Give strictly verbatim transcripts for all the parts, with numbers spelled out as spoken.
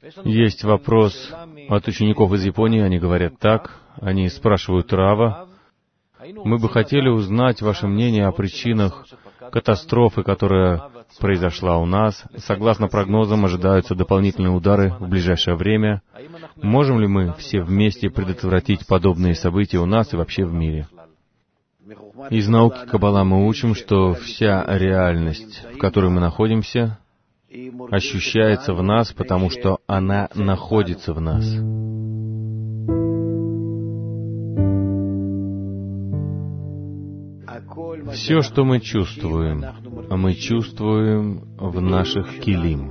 Есть вопрос от учеников из Японии, они говорят так, они спрашивают Рава: мы бы хотели узнать ваше мнение о причинах катастрофы, которая произошла у нас. Согласно прогнозам, ожидаются дополнительные удары в ближайшее время. Можем ли мы все вместе предотвратить подобные события у нас и вообще в мире? Из науки Каббала мы учим, что вся реальность, в которой мы находимся, ощущается в нас, потому что она находится в нас. Все, что мы чувствуем, мы чувствуем в наших килим.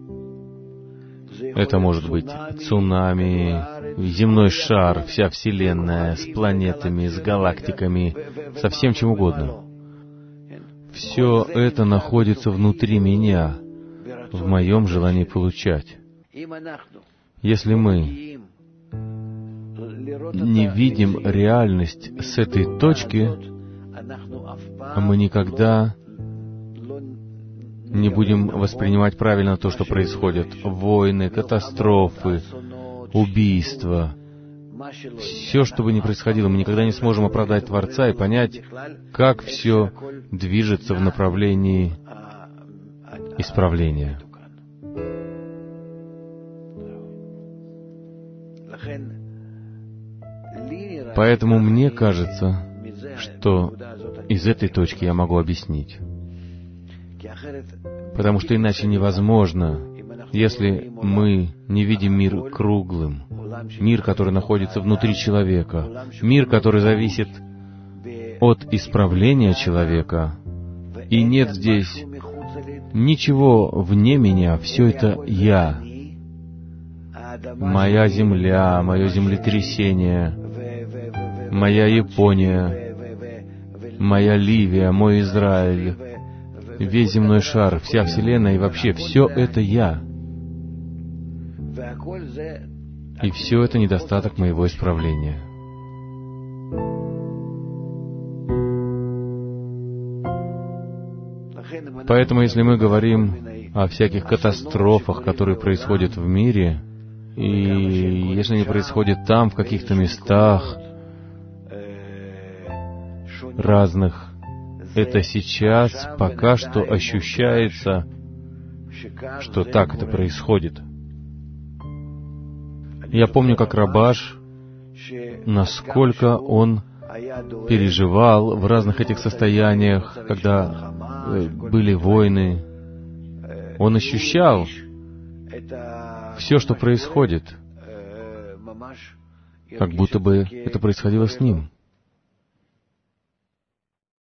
Это может быть цунами, земной шар, вся Вселенная, с планетами, с галактиками, со всем чем угодно. Все это находится внутри меня, в моем желании получать. Если мы не видим реальность с этой точки, мы никогда не будем воспринимать правильно то, что происходит. Войны, катастрофы, убийства. Все, что бы ни происходило, мы никогда не сможем оправдать Творца и понять, как все движется в направлении исправления. Поэтому мне кажется, что из этой точки я могу объяснить. Потому что иначе невозможно, если мы не видим мир круглым, мир, который находится внутри человека, мир, который зависит от исправления человека, и нет здесь ничего вне меня, все это я. Моя земля, мое землетрясение, моя Япония, моя Ливия, мой Израиль, весь земной шар, вся Вселенная и вообще все это я. И все это недостаток моего исправления. Поэтому, если мы говорим о всяких катастрофах, которые происходят в мире, и если они происходят там, в каких-то местах разных, это сейчас пока что ощущается, что так это происходит. Я помню, как Рабаш, насколько он переживал в разных этих состояниях, когда были войны. Он ощущал все, что происходит, как будто бы это происходило с ним.